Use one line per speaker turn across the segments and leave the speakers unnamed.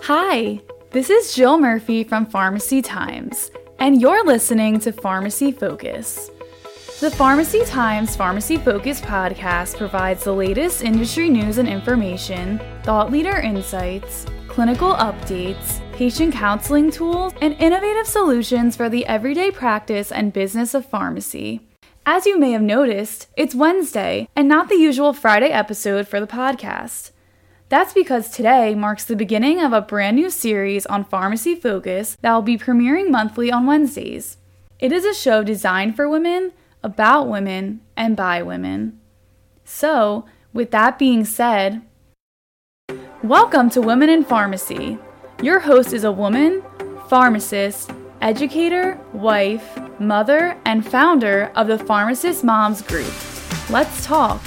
Hi, this is Jill Murphy from Pharmacy Times, and you're listening to Pharmacy Focus. The Pharmacy Times Pharmacy Focus podcast provides the latest industry news and information, thought leader insights, clinical updates, patient counseling tools, and innovative solutions for the everyday practice and business of pharmacy. As you may have noticed, it's Wednesday and not the usual Friday episode for the podcast. That's because today marks the beginning of a brand new series on Pharmacy Focus that will be premiering monthly on Wednesdays. It is a show designed for women, about women, and by women. So, with that being said, welcome to Women in Pharmacy. Your host is a woman, pharmacist, educator, wife, mother, and founder of the Pharmacist Moms Group. Let's talk.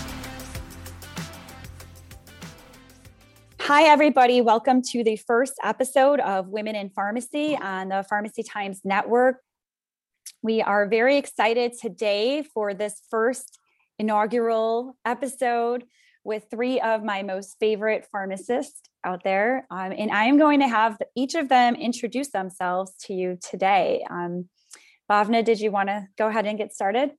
Hi, everybody. Welcome to the first episode of Women in Pharmacy on the Pharmacy Times Network. We are very excited today for this first inaugural episode with three of my most favorite pharmacists out there. And I am going to have each of them introduce themselves to you today. Bhavna, did you want to go ahead and get started?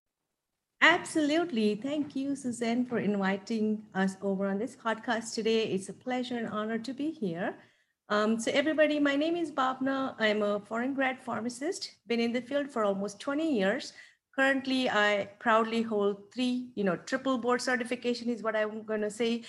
Absolutely. Thank you, Suzanne, for inviting us over on this podcast today. It's a pleasure and honor to be here. So everybody, my name is Bhavna. I'm a foreign grad pharmacist, been in the field for almost 20 years. Currently, I proudly hold three, triple board certification is what I'm going to say,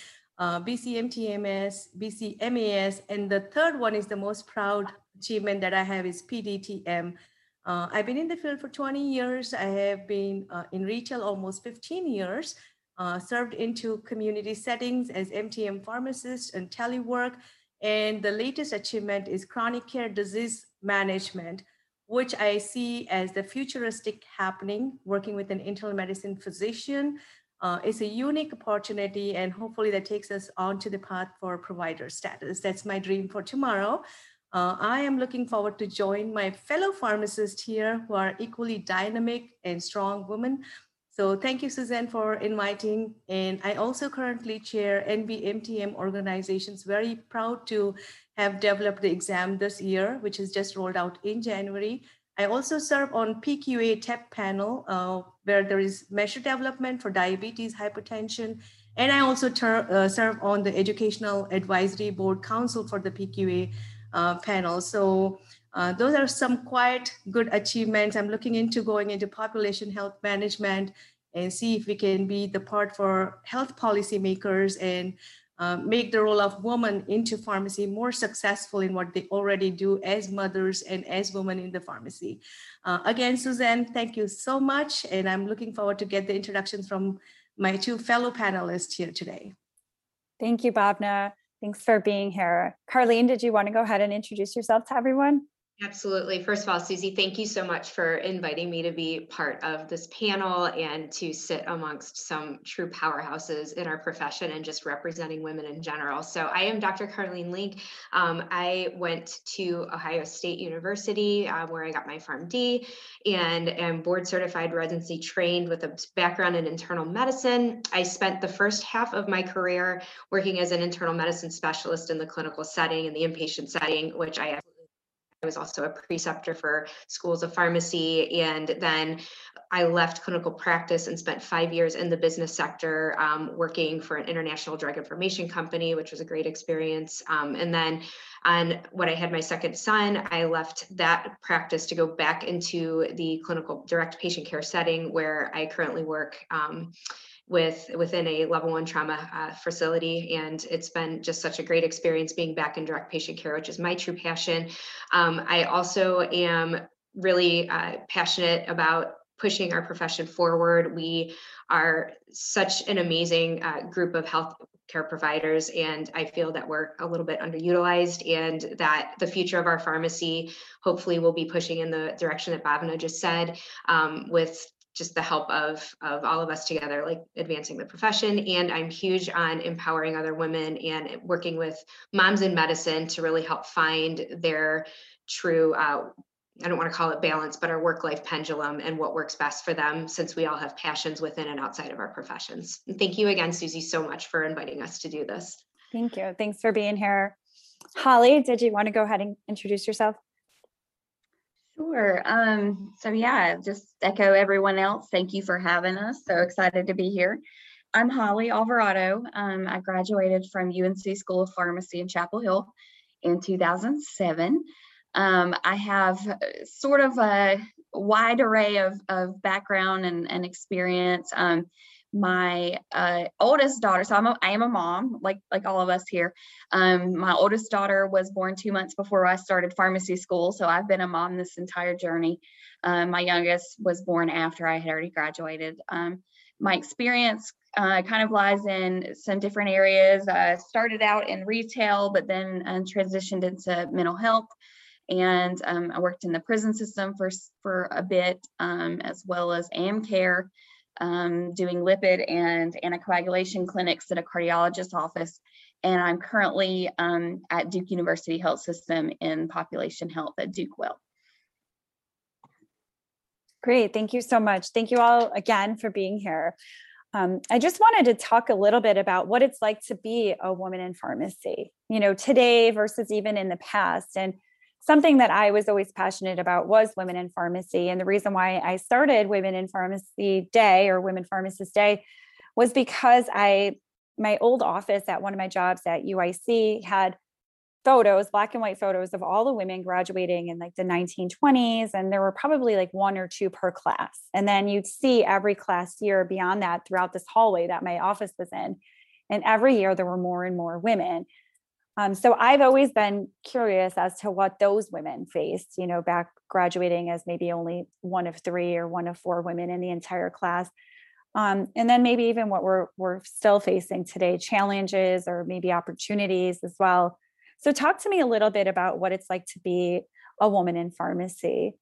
BCMTMS, BCMAS, and the third one is the most proud achievement that I have is PDTM. I've been in the field for 20 years. I have been in retail almost 15 years, served into community settings as MTM pharmacist and telework. And the latest achievement is chronic care disease management, which I see as the futuristic happening, working with an internal medicine physician. It's a unique opportunity, and hopefully that takes us onto the path for provider status. That's my dream for tomorrow. I am looking forward to join my fellow pharmacists here who are equally dynamic and strong women. So thank you, Suzanne, for inviting. And I also currently chair NBMTM organizations. Very proud to have developed the exam this year, which is just rolled out in January. I also serve on PQA TEP panel, where there is measure development for diabetes, hypertension. And I also serve on the Educational Advisory Board Council for the PQA panel. So those are some quite good achievements. I'm looking into going into population health management and see if we can be the part for health policymakers and make the role of women into pharmacy more successful in what they already do as mothers and as women in the pharmacy. Again, Suzanne, thank you so much. And I'm looking forward to get the introductions from my two fellow panelists here today.
Thank you, Bhavna. Thanks for being here. Carlene, did you want to go ahead and introduce yourself to everyone?
Absolutely. First of all, Susie, thank you so much for inviting me to be part of this panel and to sit amongst some true powerhouses in our profession and just representing women in general. So I am Dr. Carlene Link. I went to Ohio State University where I got my PharmD and am board certified residency trained with a background in internal medicine. I spent the first half of my career working as an internal medicine specialist in the clinical setting, in the inpatient setting, which I was also a preceptor for schools of pharmacy. And then I left clinical practice and spent 5 years in the business sector working for an international drug information company, which was a great experience. And then when I had my second son, I left that practice to go back into the clinical direct patient care setting where I currently work within a level 1 trauma facility. And it's been just such a great experience being back in direct patient care, which is my true passion. I also am really passionate about pushing our profession forward. We are such an amazing group of healthcare providers, and I feel that we're a little bit underutilized, and that the future of our pharmacy hopefully will be pushing in the direction that Bhavna just said, with just the help of all of us together, like advancing the profession. And I'm huge on empowering other women and working with moms in medicine to really help find their true, I don't want to call it balance, but our work-life pendulum and what works best for them, since we all have passions within and outside of our professions. And thank you again, Susie, so much for inviting us to do this.
Thank you. Thanks for being here. Holly, did you want to go ahead and introduce yourself?
Sure. Just echo everyone else. Thank you for having us. So excited to be here. I'm Holly Alvarado. I graduated from UNC School of Pharmacy in Chapel Hill in 2007. I have sort of a wide array of background and experience. My oldest daughter, so I am a mom, like all of us here. My oldest daughter was born 2 months before I started pharmacy school, so I've been a mom this entire journey. My youngest was born after I had already graduated. My experience kind of lies in some different areas. I started out in retail, but then transitioned into mental health. And I worked in the prison system for a bit, as well as AmCare, doing lipid and anticoagulation clinics at a cardiologist's office. And I'm currently at Duke University Health System in population health at Duke Well.
Great. Thank you so much. Thank you all again for being here. I just wanted to talk a little bit about what it's like to be a woman in pharmacy, today versus even in the past. And something that I was always passionate about was women in pharmacy. And the reason why I started Women in Pharmacy Day or Women Pharmacist Day was because my old office at one of my jobs at UIC had photos, black and white photos of all the women graduating in like the 1920s. And there were probably like one or two per class. And then you'd see every class year beyond that throughout this hallway that my office was in. And every year there were more and more women. So I've always been curious as to what those women faced, back graduating as maybe only one of three or one of four women in the entire class. And then maybe even what we're still facing today, challenges or maybe opportunities as well. So talk to me a little bit about what it's like to be a woman in pharmacy.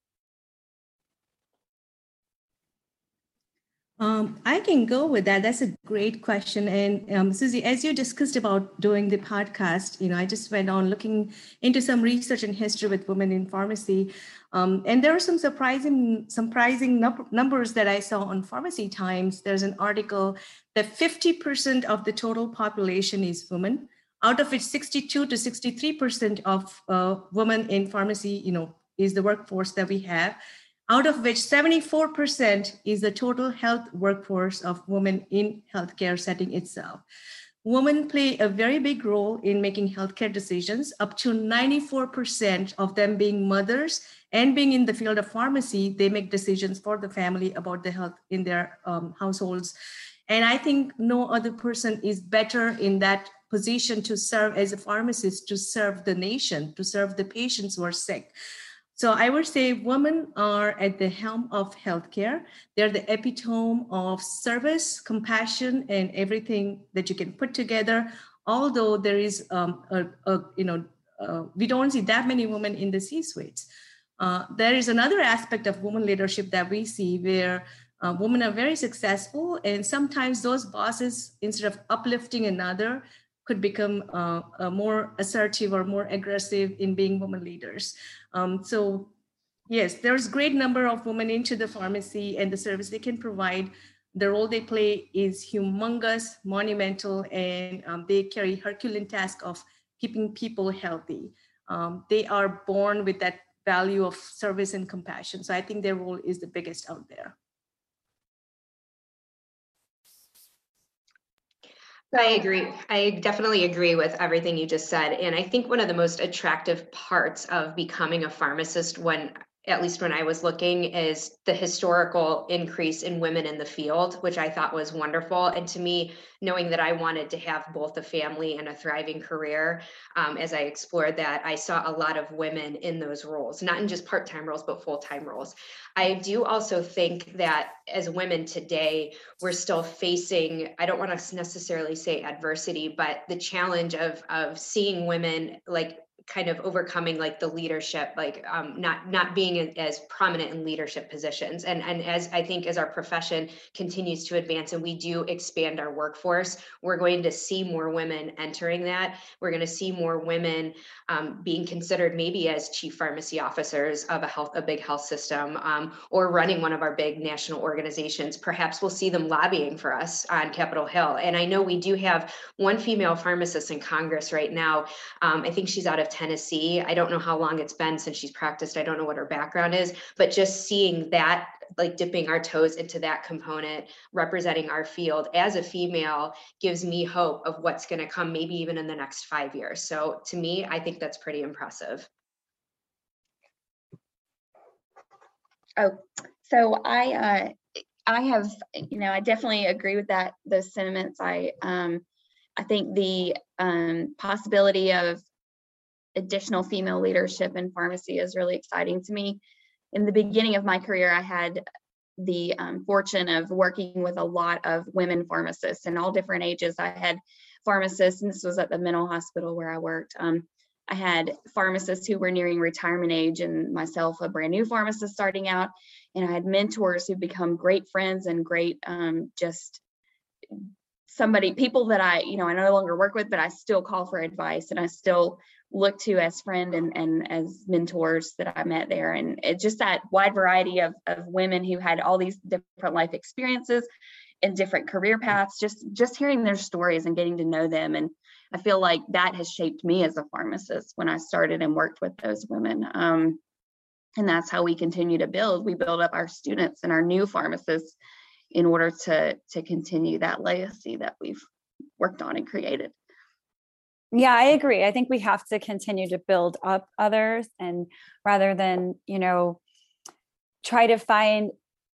I can go with that. That's a great question. And Susie, as you discussed about doing the podcast, I just went on looking into some research and history with women in pharmacy. And there are some surprising numbers that I saw on Pharmacy Times. There's an article that 50% of the total population is women, out of which 62 to 63% of women in pharmacy, is the workforce that we have, out of which 74% is the total health workforce of women in healthcare setting itself. Women play a very big role in making healthcare decisions, up to 94% of them being mothers and being in the field of pharmacy. They make decisions for the family about the health in their households. And I think no other person is better in that position to serve as a pharmacist, to serve the nation, to serve the patients who are sick. So I would say women are at the helm of healthcare. They're the epitome of service, compassion, and everything that you can put together. Although there is, we don't see that many women in the C-suites. There is another aspect of women leadership that we see where women are very successful, and sometimes those bosses, instead of uplifting another, could become more assertive or more aggressive in being women leaders. So yes, there's a great number of women into the pharmacy, and the service they can provide, the role they play is humongous, monumental, and they carry Herculean task of keeping people healthy. They are born with that value of service and compassion. So I think their role is the biggest out there.
I agree. I definitely agree with everything you just said. And I think one of the most attractive parts of becoming a pharmacist, at least when I was looking, is the historical increase in women in the field, which I thought was wonderful. And to me, knowing that I wanted to have both a family and a thriving career, as I explored that, I saw a lot of women in those roles, not in just part-time roles, but full-time roles. I do also think that as women today, we're still facing, I don't want to necessarily say adversity, but the challenge of seeing women like kind of overcoming like the leadership, like not being as prominent in leadership positions. And as I think as our profession continues to advance and we do expand our workforce, we're going to see more women entering that. We're going to see more women being considered maybe as chief pharmacy officers of a big health system, or running one of our big national organizations. Perhaps we'll see them lobbying for us on Capitol Hill. And I know we do have one female pharmacist in Congress right now. I think she's out of Tennessee. I don't know how long it's been since she's practiced. I don't know what her background is, but just seeing that, like dipping our toes into that component, representing our field as a female, gives me hope of what's going to come maybe even in the next 5 years. So to me, I think that's pretty impressive.
Oh, so I have, I definitely agree with those sentiments. I think the possibility of additional female leadership in pharmacy is really exciting to me. In the beginning of my career, I had the fortune of working with a lot of women pharmacists in all different ages. I had pharmacists, and this was at the mental hospital where I worked. I had pharmacists who were nearing retirement age, and myself, a brand new pharmacist starting out. And I had mentors who become great friends and great people that I no longer work with, but I still call for advice and I still look to as friend and as mentors that I met there. And it's just that wide variety of women who had all these different life experiences and different career paths, just hearing their stories and getting to know them. And I feel like that has shaped me as a pharmacist when I started and worked with those women. And that's how we continue to build. We build up our students and our new pharmacists in order to continue that legacy that we've worked on and created.
Yeah, I agree. I think we have to continue to build up others, and rather than, try to find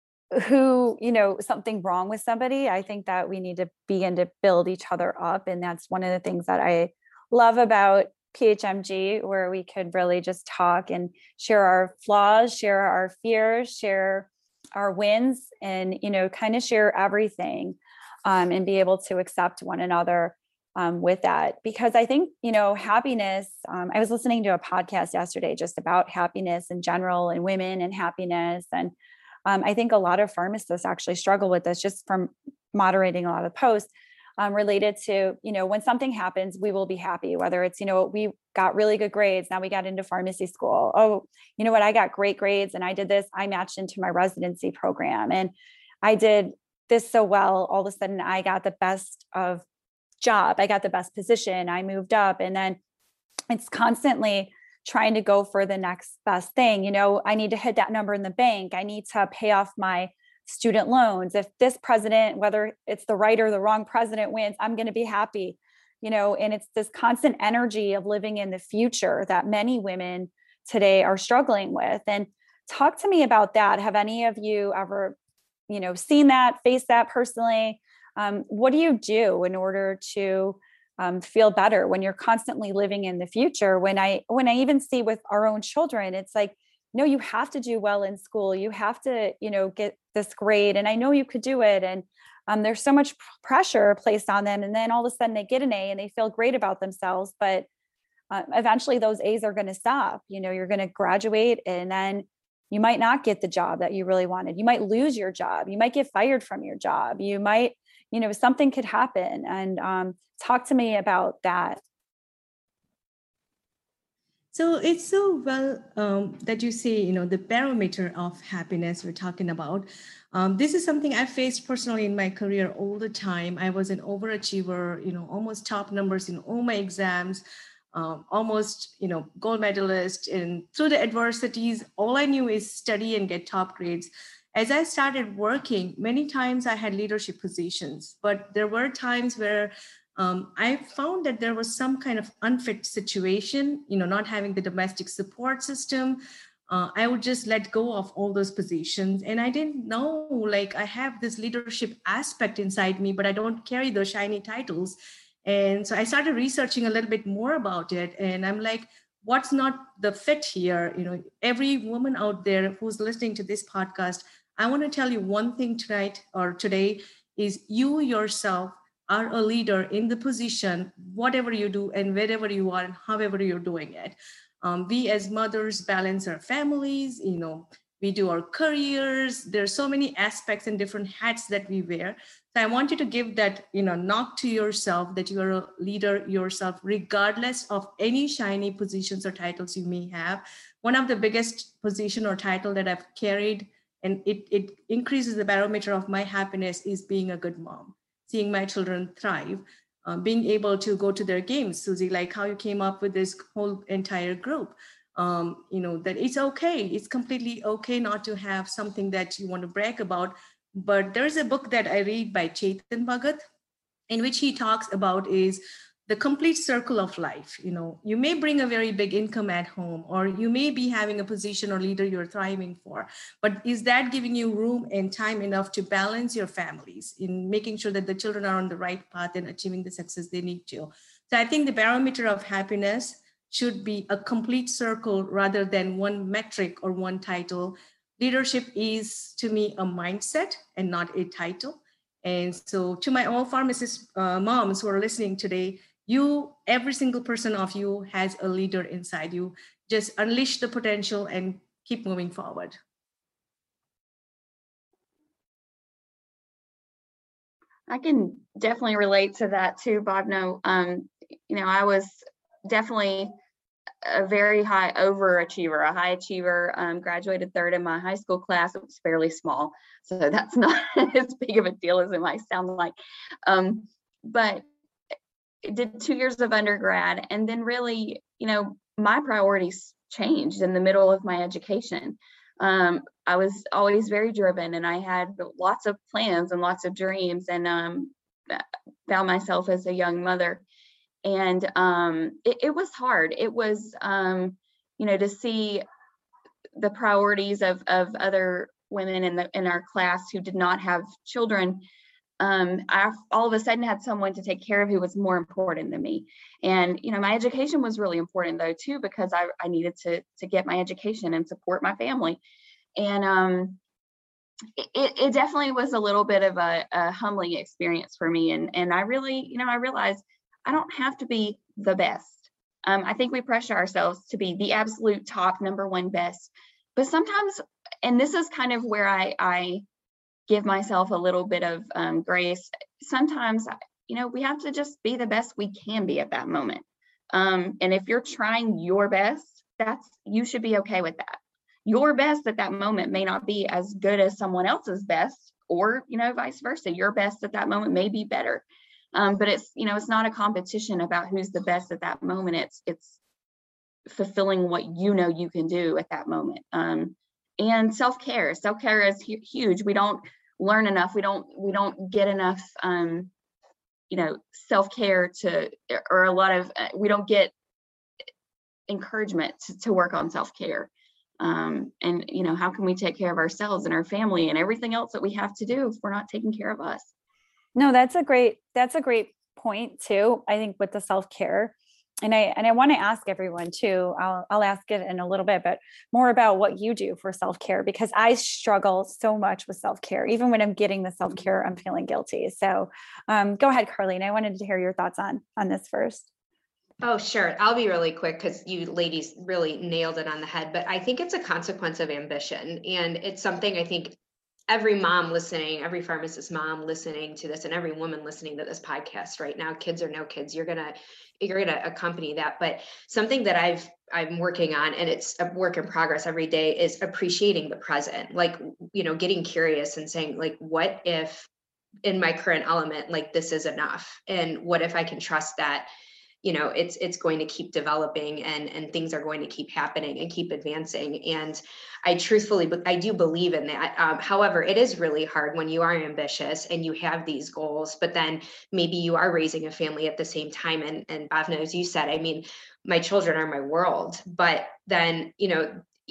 something wrong with somebody, I think that we need to begin to build each other up. And that's one of the things that I love about PHMG, where we could really just talk and share our flaws, share our fears, share our wins, and, kind of share everything, and be able to accept one another with that. Because I think, happiness, I was listening to a podcast yesterday just about happiness in general and women and happiness. And I think a lot of pharmacists actually struggle with this, just from moderating a lot of posts related to, when something happens, we will be happy, whether it's, we got really good grades. Now we got into pharmacy school. Oh, you know what? I got great grades and I did this. I matched into my residency program and I did this so well. All of a sudden I got the best of job. I got the best position. I moved up, and then it's constantly trying to go for the next best thing. I need to hit that number in the bank. I need to pay off my student loans. If this president, whether it's the right or the wrong president, wins, I'm going to be happy, and it's this constant energy of living in the future that many women today are struggling with. And talk to me about that. Have any of you ever, seen that, faced that personally? What do you do in order to feel better when you're constantly living in the future? When I even see with our own children, it's like, no, you have to do well in school. You have to, get this grade. And I know you could do it. And there's so much pressure placed on them. And then all of a sudden they get an A and they feel great about themselves. But eventually those A's are going to stop. You're going to graduate, and then you might not get the job that you really wanted. You might lose your job. You might get fired from your job. You might, something could happen. And talk to me about that.
So it's so well that you say, the barometer of happiness we're talking about. This is something I faced personally in my career all the time. I was an overachiever, almost top numbers in all my exams, almost, gold medalist. And through the adversities, all I knew is study and get top grades. As I started working, many times I had leadership positions, but there were times where I found that there was some kind of unfit situation, not having the domestic support system. I would just let go of all those positions. And I didn't know, I have this leadership aspect inside me, but I don't carry those shiny titles. And so I started researching a little bit more about it. And I'm like, what's not the fit here? Every woman out there who's listening to this podcast, I want to tell you one thing tonight or today is you yourself are a leader in the position, whatever you do and wherever you are and however you're doing it. We as mothers balance our families, we do our careers. There's so many aspects and different hats that we wear. So I want you to give that, knock to yourself that you are a leader yourself, regardless of any shiny positions or titles you may have. One of the biggest position or title that I've carried, and it increases the barometer of my happiness, is being a good mom, seeing my children thrive, being able to go to their games. Susie, like how you came up with this whole entire group. That it's okay. It's completely okay not to have something that you want to brag about. But there's a book that I read by Chetan Bhagat, in which he talks about is the complete circle of life. You may bring a very big income at home, or you may be having a position or leader you're thriving for, but is that giving you room and time enough to balance your families in making sure that the children are on the right path and achieving the success they need to? So I think the barometer of happiness should be a complete circle rather than one metric or one title. Leadership is, to me, a mindset and not a title. And so to my all pharmacist moms who are listening today, every single person of you has a leader inside you. Just unleash the potential and keep moving forward.
I can definitely relate to that too, Bhavna. I was definitely a very high overachiever, a high achiever, graduated third in my high school class. It was fairly small, so that's not as big of a deal as it might sound like. But did 2 years of undergrad, and then really, my priorities changed in the middle of my education. I was always very driven, and I had lots of plans and lots of dreams, and found myself as a young mother. And it was hard. It was, to see the priorities of other women in our class who did not have children. I all of a sudden had someone to take care of who was more important than me. And, my education was really important though too, because I needed to get my education and support my family. And it definitely was a little bit of a humbling experience for me. And I really, I realized I don't have to be the best. I think we pressure ourselves to be the absolute top number one best, but sometimes, and this is kind of where I give myself a little bit of grace. Sometimes, we have to just be the best we can be at that moment. And if you're trying your best, you should be okay with that. Your best at that moment may not be as good as someone else's best, or, vice versa. Your best at that moment may be better. But it's not a competition about who's the best at that moment. It's fulfilling what you can do at that moment. And self-care is huge. We don't learn enough. We don't get enough, self-care we don't get encouragement to work on self-care. And how can we take care of ourselves and our family and everything else that we have to do if we're not taking care of us?
No, that's a great point too. I think with the self-care, and I want to ask everyone too, I'll ask it in a little bit, but more about what you do for self-care, because I struggle so much with self-care. Even when I'm getting the self-care, I'm feeling guilty. So go ahead, Carlene. I wanted to hear your thoughts on this first.
Oh, sure. I'll be really quick because you ladies really nailed it on the head, but I think it's a consequence of ambition. And it's something I think every mom listening, every pharmacist mom listening to this, and every woman listening to this podcast right now, kids or no kids, you're gonna accompany that. But something that I'm working on, and it's a work in progress every day, is appreciating the present. Like, getting curious and saying, like, what if in my current element, like, this is enough? And what if I can trust that it's going to keep developing and things are going to keep happening and keep advancing. And I do believe in that. However, it is really hard when you are ambitious and you have these goals, but then maybe you are raising a family at the same time. And Bhavna, as you said, I mean, my children are my world, but then,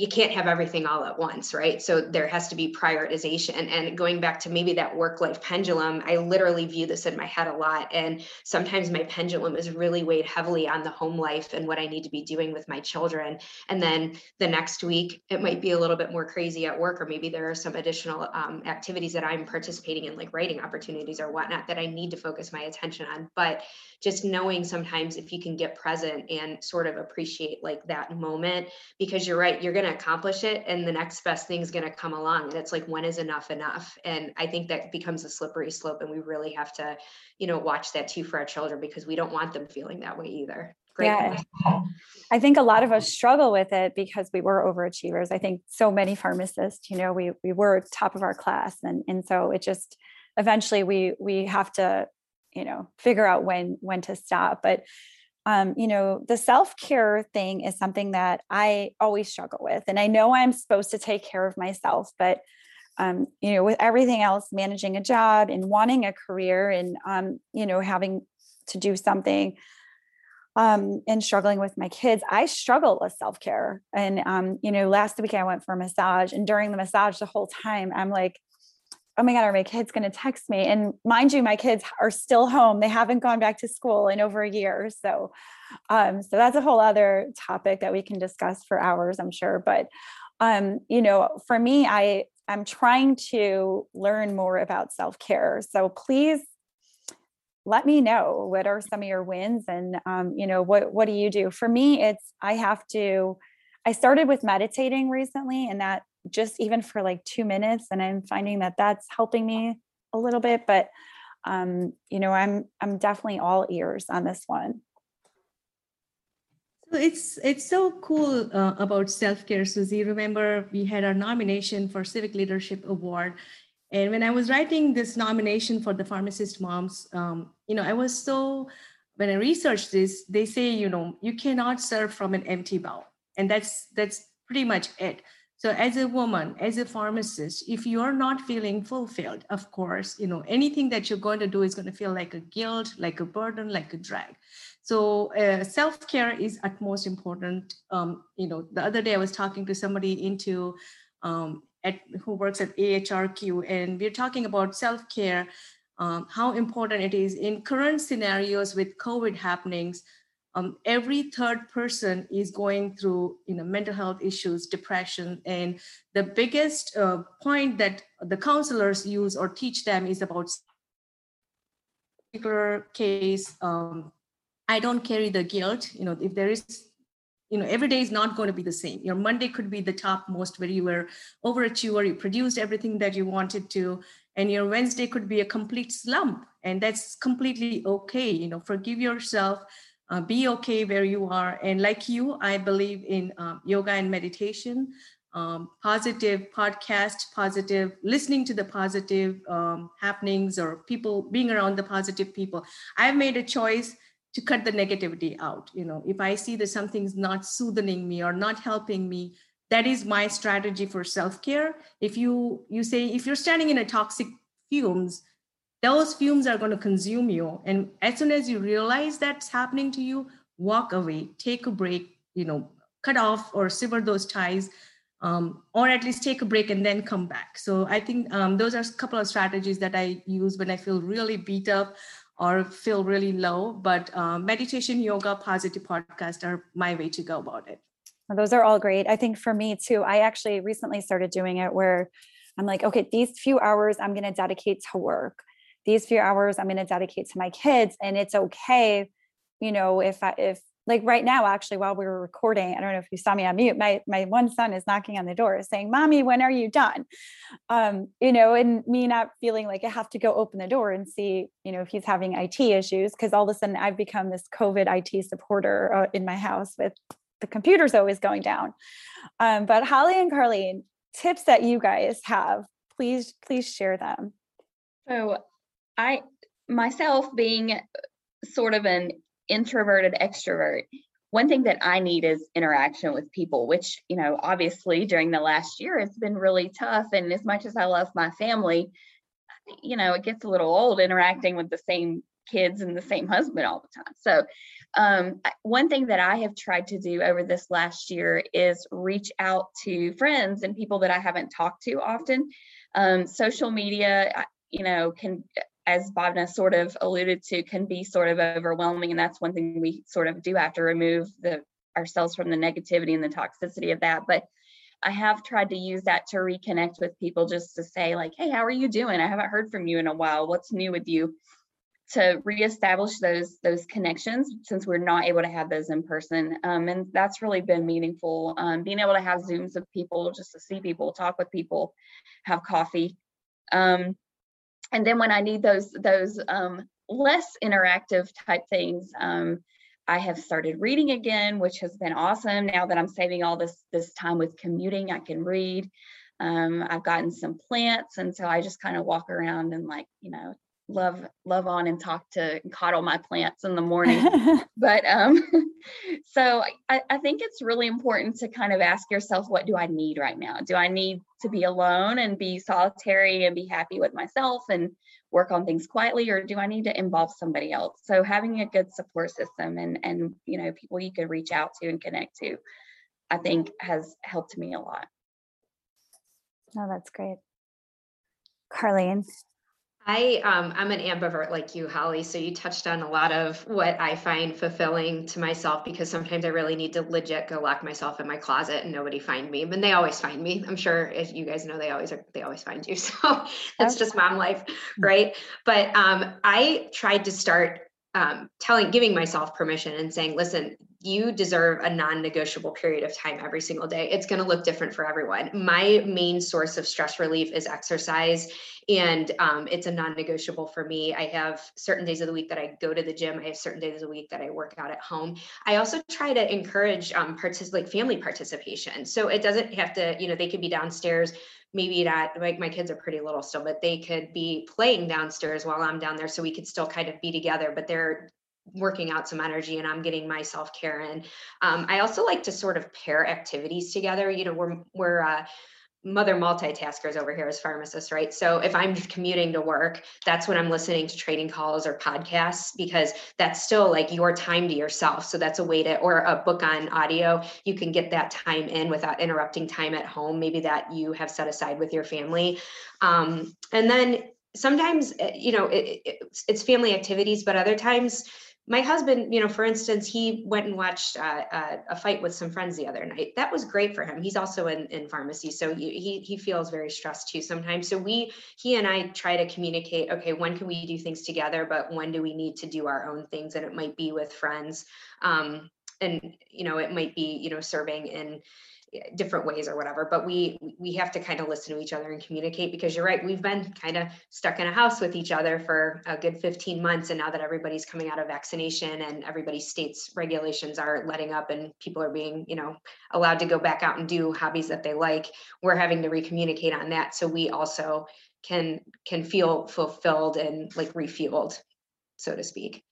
you can't have everything all at once, right? So there has to be prioritization. And going back to maybe that work-life pendulum, I literally view this in my head a lot. And sometimes my pendulum is really weighed heavily on the home life and what I need to be doing with my children. And then the next week, it might be a little bit more crazy at work, or maybe there are some additional activities that I'm participating in, like writing opportunities or whatnot, that I need to focus my attention on. But just knowing sometimes if you can get present and sort of appreciate like that moment, because you're right, you're going to accomplish it and the next best thing is going to come along. And it's like, when is enough enough? And I think that becomes a slippery slope, and we really have to, watch that too for our children, because we don't want them feeling that way either. Great.
Yeah. I think a lot of us struggle with it because we were overachievers. I think so many pharmacists, we were top of our class. And so it just, eventually we have to, figure out when to stop. But, the self-care thing is something that I always struggle with. And I know I'm supposed to take care of myself, but, with everything else, managing a job and wanting a career and, having to do something, and struggling with my kids, I struggle with self-care. And, last week I went for a massage, and during the massage, the whole time I'm like, oh my God, are my kids going to text me? And mind you, my kids are still home. They haven't gone back to school in over a year. So that's a whole other topic that we can discuss for hours, I'm sure. But, for me, I'm trying to learn more about self-care. So please let me know, what are some of your wins, and, what do you do? For me, I started with meditating recently, and that just even for like 2 minutes, and I'm finding that that's helping me a little bit, but, I'm definitely all ears on this one.
So it's so cool about self-care, Susie. Remember, we had our nomination for Civic Leadership Award. And when I was writing this nomination for the Pharmacist Moms, when I researched this, they say, you cannot serve from an empty bowl. And that's pretty much it. So as a woman, as a pharmacist, if you're not feeling fulfilled, of course, anything that you're going to do is going to feel like a guilt, like a burden, like a drag. So self-care is utmost important. The other day I was talking to somebody who works at AHRQ, and we're talking about self-care, how important it is in current scenarios with COVID happenings. Every third person is going through, mental health issues, depression, and the biggest point that the counselors use or teach them is about particular case. I don't carry the guilt. If there is, every day is not going to be the same. Your Monday could be the topmost, where you were overachiever, you produced everything that you wanted to, and your Wednesday could be a complete slump, and that's completely okay. Forgive yourself. Be okay where you are. And like you, I believe in yoga and meditation, positive podcast, positive listening to the positive happenings, or people being around the positive people. I've made a choice to cut the negativity out. If I see that something's not soothing me or not helping me, that is my strategy for self-care. If you're standing in a toxic fumes, those fumes are going to consume you. And as soon as you realize that's happening to you, walk away, take a break, cut off or sever those ties, or at least take a break and then come back. So I think those are a couple of strategies that I use when I feel really beat up or feel really low. But meditation, yoga, positive podcast are my way to go about it.
Well, those are all great. I think for me too, I actually recently started doing it where I'm like, okay, these few hours I'm going to dedicate to work. These few hours I'm going to dedicate to my kids. And it's okay, if like right now, actually, while we were recording, I don't know if you saw me on mute, my one son is knocking on the door saying, Mommy, when are you done? And me not feeling like I have to go open the door and see, if he's having IT issues, because all of a sudden I've become this COVID IT supporter in my house with the computers always going down. But Holly and Carlene, tips that you guys have, please share them.
So I, myself being sort of an introverted extrovert, one thing that I need is interaction with people, which, obviously during the last year, it's been really tough. And as much as I love my family, it gets a little old interacting with the same kids and the same husband all the time. So One thing that I have tried to do over this last year is reach out to friends and people that I haven't talked to often. Social media, can, as Bhavna sort of alluded to, can be sort of overwhelming. And that's one thing we sort of do have to remove ourselves from the negativity and the toxicity of that. But I have tried to use that to reconnect with people, just to say like, hey, how are you doing? I haven't heard from you in a while. What's new with you? To reestablish those connections, since we're not able to have those in person. And that's really been meaningful. Being able to have Zooms of people, just to see people, talk with people, have coffee. And then when I need those less interactive type things, I have started reading again, which has been awesome. Now that I'm saving all this time with commuting, I can read. I've gotten some plants, and so I just kind of walk around and love on and coddle my plants in the morning. But so I think it's really important to kind of ask yourself, what do I need right now? Do I need to be alone and be solitary and be happy with myself and work on things quietly, or do I need to involve somebody else? So having a good support system and people you could reach out to and connect to, I think has helped me a lot.
Oh, that's great. Carlene.
I'm an ambivert like you, Holly. So you touched on a lot of what I find fulfilling to myself, because sometimes I really need to legit go lock myself in my closet and nobody find me. And they always find me. I'm sure, as you guys know, they always find you. So that's just mom life, right? But I tried to start giving myself permission and saying, listen, you deserve a non-negotiable period of time every single day. It's going to look different for everyone. My main source of stress relief is exercise, and it's a non-negotiable for me. I have certain days of the week that I go to the gym. I have certain days of the week that I work out at home. I also try to encourage family participation. So it doesn't have to, they could be downstairs. Maybe not, like my kids are pretty little still, but they could be playing downstairs while I'm down there. So we could still kind of be together, but they're working out some energy and I'm getting my self-care in. I also like to sort of pair activities together. We're mother multitaskers over here as pharmacists, right? So if I'm commuting to work, that's when I'm listening to trading calls or podcasts, because that's still like your time to yourself. So that's a way or a book on audio, you can get that time in without interrupting time at home, maybe that you have set aside with your family. And then sometimes, it's family activities, but other times, my husband, for instance, he went and watched a fight with some friends the other night. That was great for him. He's also in pharmacy, so he feels very stressed too sometimes. So he and I try to communicate, okay, when can we do things together, but when do we need to do our own things? And it might be with friends, and it might be serving in different ways or whatever, but we have to kind of listen to each other and communicate, because you're right, we've been kind of stuck in a house with each other for a good 15 months. And now that everybody's coming out of vaccination and everybody's state's regulations are letting up and people are being, allowed to go back out and do hobbies that they like, we're having to recommunicate on that. So we also can feel fulfilled and like refueled, so to speak.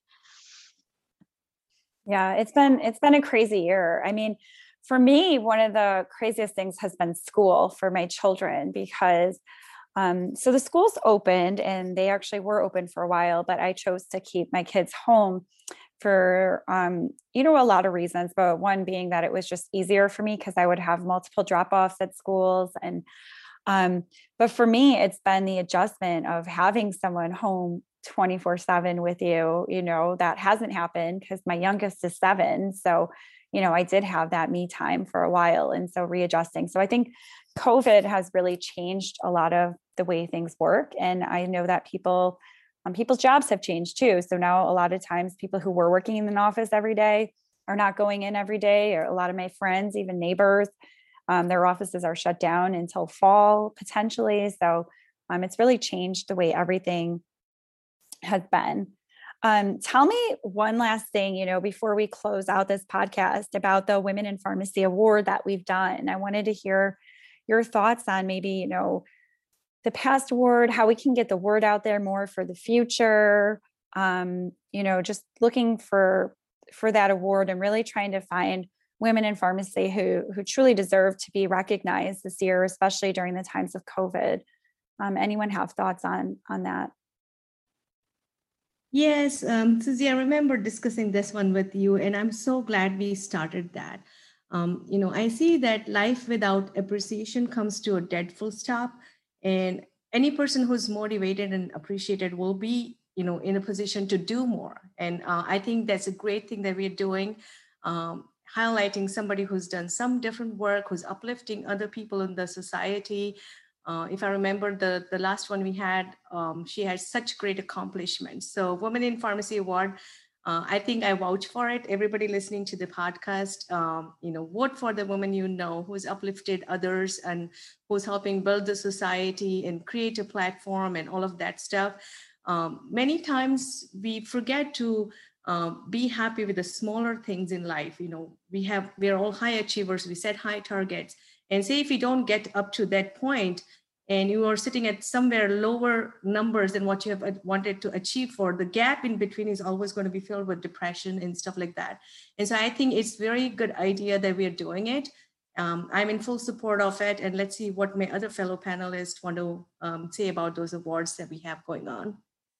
Yeah, it's been a crazy year. I mean, for me, one of the craziest things has been school for my children, because so the schools opened and they actually were open for a while, but I chose to keep my kids home for, a lot of reasons, but one being that it was just easier for me because I would have multiple drop-offs at schools. And, but for me, it's been the adjustment of having someone home 24/7 with you, that hasn't happened because my youngest is 7. So, I did have that me time for a while. And so readjusting. So I think COVID has really changed a lot of the way things work. And I know that people's jobs have changed too. So now a lot of times people who were working in an office every day are not going in every day, or a lot of my friends, even neighbors, their offices are shut down until fall potentially. So it's really changed the way everything has been. Tell me one last thing, before we close out this podcast, about the Women in Pharmacy Award that we've done. I wanted to hear your thoughts on maybe, the past award, how we can get the word out there more for the future. Just looking for that award and really trying to find women in pharmacy who truly deserve to be recognized this year, especially during the times of COVID. Anyone have thoughts on that?
Yes, Susie, I remember discussing this one with you, and I'm so glad we started that. I see that life without appreciation comes to a dead full stop, and any person who's motivated and appreciated will be, in a position to do more. And I think that's a great thing that we're doing, highlighting somebody who's done some different work, who's uplifting other people in the society. If I remember the last one we had, she had such great accomplishments. So Women in Pharmacy Award, I think I vouch for it. Everybody listening to the podcast, vote for the woman who's uplifted others and who's helping build the society and create a platform and all of that stuff. Many times we forget to be happy with the smaller things in life. We're all high achievers. We set high targets, and say if we don't get up to that point, and you are sitting at somewhere lower numbers than what you have wanted to achieve for, the gap in between is always going to be filled with depression and stuff like that. And so I think it's very good idea that we are doing it. I'm in full support of it. And let's see what my other fellow panelists want to say about those awards that we have going on.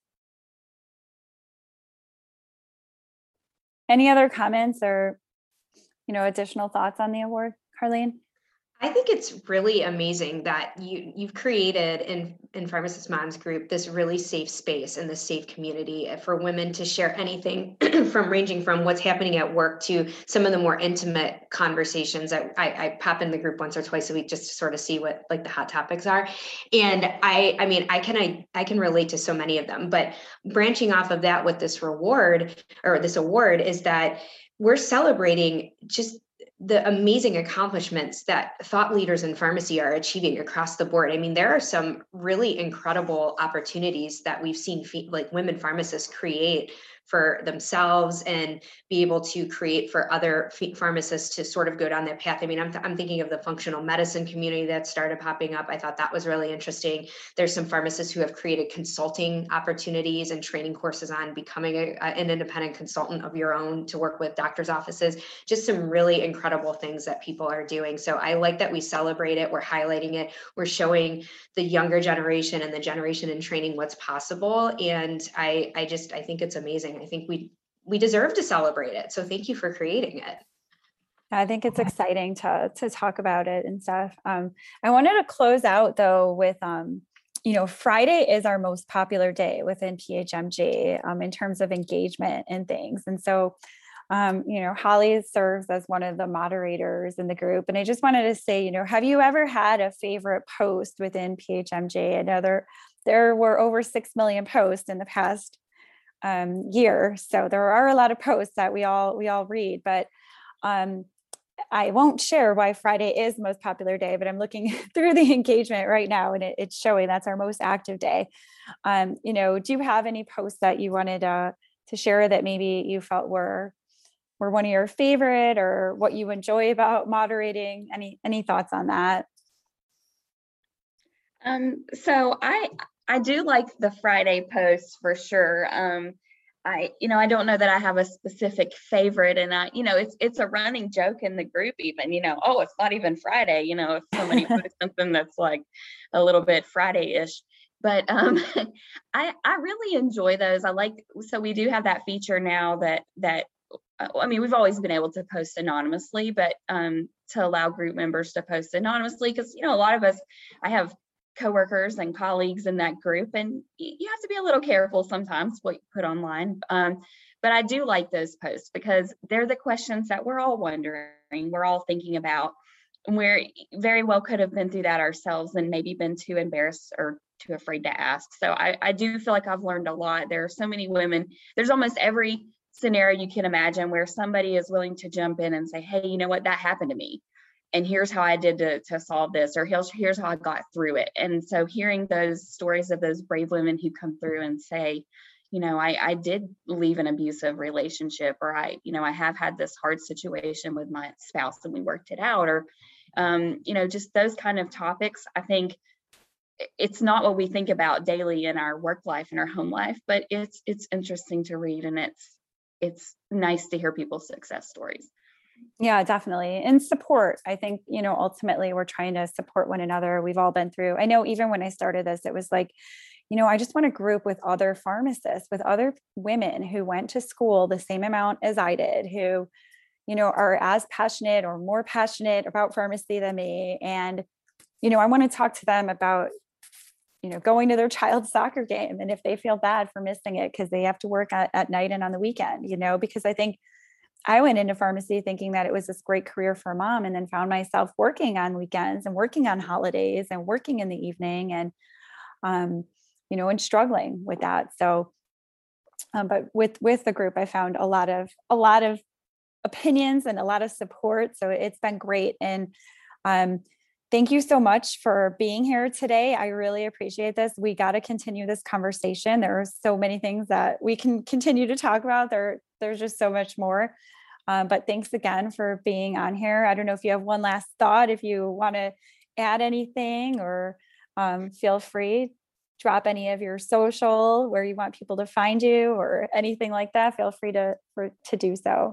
Any other comments or, additional thoughts on the award, Carlene?
I think it's really amazing that you've created in Pharmacist Moms Group this really safe space and this safe community for women to share anything from ranging from what's happening at work to some of the more intimate conversations. I pop in the group once or twice a week just to sort of see what like the hot topics are. And I can relate to so many of them, but branching off of that with this award is that we're celebrating just the amazing accomplishments that thought leaders in pharmacy are achieving across the board. I mean, there are some really incredible opportunities that we've seen like women pharmacists create for themselves and be able to create for other pharmacists to sort of go down that path. I mean, I'm thinking of the functional medicine community that started popping up. I thought that was really interesting. There's some pharmacists who have created consulting opportunities and training courses on becoming an independent consultant of your own to work with doctors' offices. Just some really incredible things that people are doing. So I like that we celebrate it. We're highlighting it. We're showing the younger generation and the generation in training what's possible. And I think it's amazing. I think we deserve to celebrate it. So thank you for creating it.
I think it's exciting to talk about it and stuff. I wanted to close out though with, Friday is our most popular day within PHMG in terms of engagement and things. And so, Holly serves as one of the moderators in the group. And I just wanted to say, have you ever had a favorite post within PHMG? I know there were over 6 million posts in the past year. So there are a lot of posts that we all read, but I won't share why Friday is the most popular day, but I'm looking through the engagement right now and it's showing that's our most active day. Do you have any posts that you wanted to share that maybe you felt were one of your favorite or what you enjoy about moderating? Any thoughts on that?
So I do like the Friday posts for sure. I don't know that I have a specific favorite, and it's a running joke in the group even, oh, it's not even Friday, if somebody posts something that's like a little bit Friday-ish, but I really enjoy those. So we do have that feature now that we've always been able to post anonymously, but to allow group members to post anonymously, because a lot of us, I have coworkers and colleagues in that group, and you have to be a little careful sometimes what you put online. But I do like those posts because they're the questions that we're all wondering, we're all thinking about, and we're very well could have been through that ourselves and maybe been too embarrassed or too afraid to ask. So I do feel like I've learned a lot. There are so many women. There's almost every scenario you can imagine where somebody is willing to jump in and say, hey, you know what, that happened to me. And here's how I did to solve this, or here's how I got through it. And so hearing those stories of those brave women who come through and say, I did leave an abusive relationship, or I have had this hard situation with my spouse and we worked it out, or, just those kind of topics. I think it's not what we think about daily in our work life and our home life, but it's interesting to read, and it's nice to hear people's success stories.
Yeah, definitely. And support. I think, ultimately we're trying to support one another. We've all been through, I know even when I started this, it was like, I just want to group with other pharmacists, with other women who went to school the same amount as I did, who, are as passionate or more passionate about pharmacy than me. And, I want to talk to them about, going to their child's soccer game, and if they feel bad for missing it because they have to work at night and on the weekend, because I think I went into pharmacy thinking that it was this great career for a mom, and then found myself working on weekends and working on holidays and working in the evening, and, and struggling with that. So, but with the group, I found a lot of opinions and a lot of support. So it's been great. And, thank you so much for being here today. I really appreciate this. We got to continue this conversation. There are so many things that we can continue to talk about. There's just so much more. But thanks again for being on here. I don't know if you have one last thought, if you want to add anything, or feel free, drop any of your social, where you want people to find you or anything like that. Feel free to do so.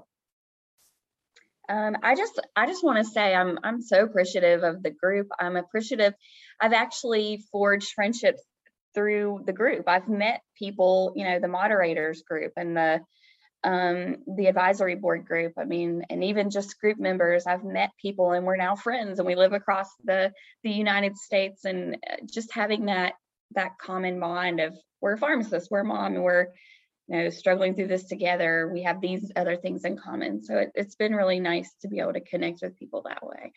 I just want to say I'm so appreciative of the group. I'm appreciative. I've actually forged friendships through the group. I've met people, the moderators group and the advisory board group. I mean, and even just group members. I've met people, and we're now friends, and we live across the United States. And just having that common bond of, we're pharmacists, we're mom, and we're struggling through this together. We have these other things in common. So it's been really nice to be able to connect with people that way.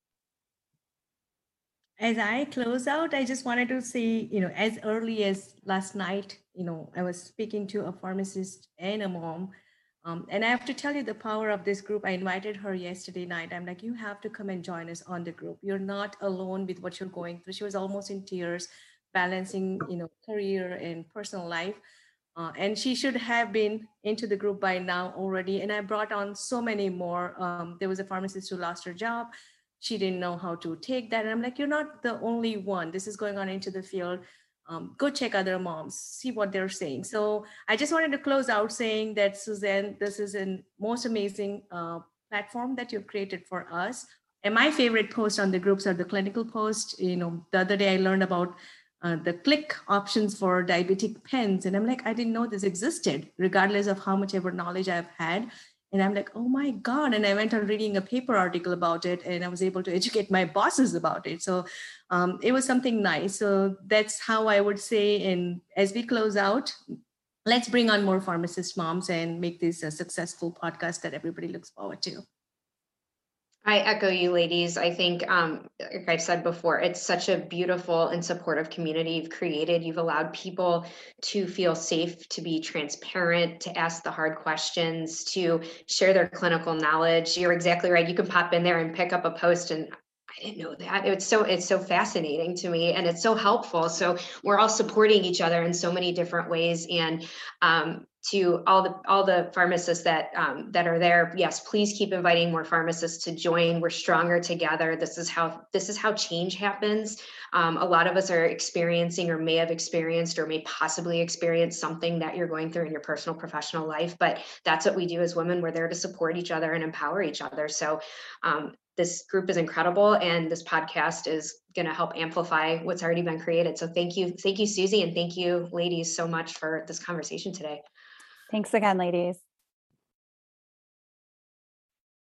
As I close out, I just wanted to say, as early as last night, I was speaking to a pharmacist and a mom. And I have to tell you the power of this group. I invited her yesterday night. I'm like, you have to come and join us on the group. You're not alone with what you're going through. She was almost in tears, balancing, career and personal life. And she should have been into the group by now already. And I brought on so many more. There was a pharmacist who lost her job. She didn't know how to take that. And I'm like, you're not the only one. This is going on into the field. Go check other moms, see what they're saying. So I just wanted to close out saying that, Suzanne, this is a most amazing platform that you've created for us. And my favorite post on the groups are the clinical posts. The other day I learned about the click options for diabetic pens. And I'm like, I didn't know this existed, regardless of how much ever knowledge I've had. And I'm like, oh my God. And I went on reading a paper article about it, and I was able to educate my bosses about it. So it was something nice. So that's how I would say. And as we close out, let's bring on more pharmacist moms and make this a successful podcast that everybody looks forward to.
I echo you, ladies. I think, like I've said before, it's such a beautiful and supportive community you've created. You've allowed people to feel safe, to be transparent, to ask the hard questions, to share their clinical knowledge. You're exactly right. You can pop in there and pick up a post, and I didn't know that. It's so fascinating to me, and it's so helpful. So we're all supporting each other in so many different ways. And to all the pharmacists that are there, yes, please keep inviting more pharmacists to join. We're stronger together. This is how change happens. A lot of us are experiencing, or may have experienced, or may possibly experience something that you're going through in your personal, professional life. But that's what we do as women. We're there to support each other and empower each other. So this group is incredible, and this podcast is going to help amplify what's already been created. So thank you, Susie, and thank you, ladies, so much for this conversation today.
Thanks again, ladies.